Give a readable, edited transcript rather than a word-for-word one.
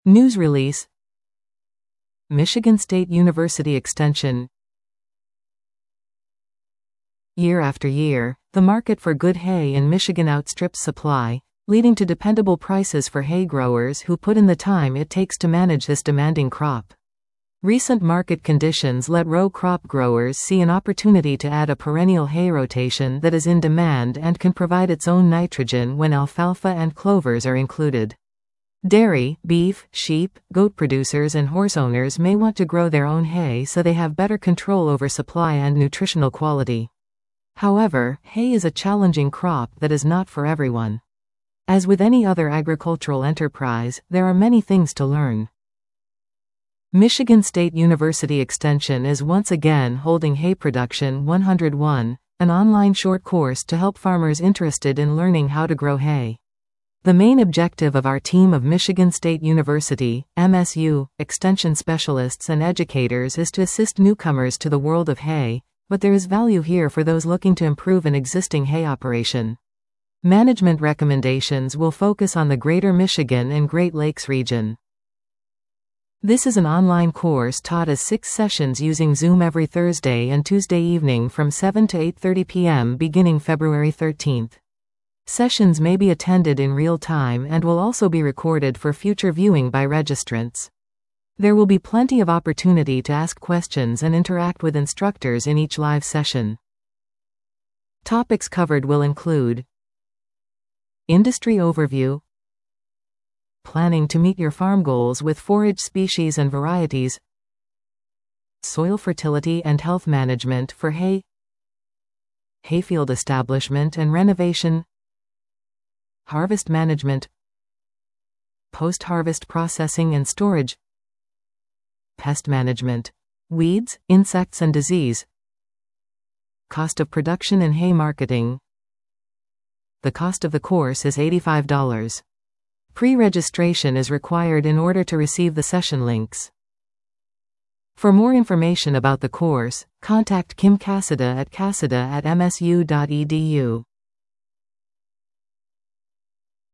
News release. Michigan State University Extension. Year after year, the market for good hay in Michigan outstrips supply, leading to dependable prices for hay growers who put in the time it takes to manage this demanding crop. Recent market conditions let row crop growers see an opportunity to add a perennial hay rotation that is in demand and can provide its own nitrogen when alfalfa and clovers are included. Dairy, beef, sheep, goat producers and horse owners may want to grow their own hay so they have better control over supply and nutritional quality. However, hay is a challenging crop that is not for everyone. As with any other agricultural enterprise, there are many things to learn. Michigan State University Extension is once again holding Hay Production 101, an online short course to help farmers interested in learning how to grow hay. The main objective of our team of Michigan State University, MSU, extension specialists and educators is to assist newcomers to the world of hay, but there is value here for those looking to improve an existing hay operation. Management recommendations will focus on the Greater Michigan and Great Lakes region. This is an online course taught as 6 sessions using Zoom every Thursday and Tuesday evening from 7 to 8:30 p.m. beginning February 13th. Sessions may be attended in real time and will also be recorded for future viewing by registrants. There will be plenty of opportunity to ask questions and interact with instructors in each live session. Topics covered will include industry overview, planning to meet your farm goals with forage species and varieties, soil fertility and health management for hay, hayfield establishment and renovation, harvest management, post-harvest processing and storage, pest management, weeds, insects and disease, cost of production and hay marketing. The cost of the course is $85. Pre-registration is required in order to receive the session links. For more information about the course, contact Kim Cassida at cassida@msu.edu.